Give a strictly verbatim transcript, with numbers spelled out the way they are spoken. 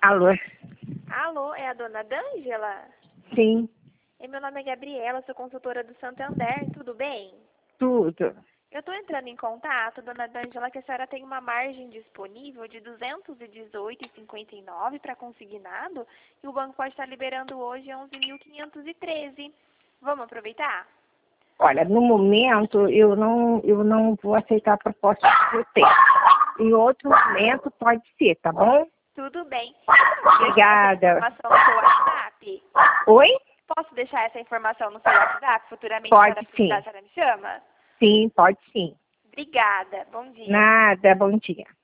Alô? Alô, é a dona D'Ângela? Sim, E meu nome é Gabriela, sou consultora do Santander, tudo bem? tudo. Eu estou entrando em contato, dona D'Ângela, que a senhora tem uma margem disponível de duzentos e dezoito vírgula cinquenta e nove para consignado e o banco pode estar liberando hoje onze mil quinhentos e treze. Vamos aproveitar? Olha, no momento eu não, eu não vou aceitar a proposta que eu tenho. Em outro momento pode ser, tá bom? Tudo bem. Obrigada. Posso deixar essa informação no seu WhatsApp? Oi? Posso deixar essa informação no seu WhatsApp? Futuramente, Pode se a senhora sim. precisar, a senhora me chama? Sim, pode sim. Obrigada. Bom dia. Nada, bom dia.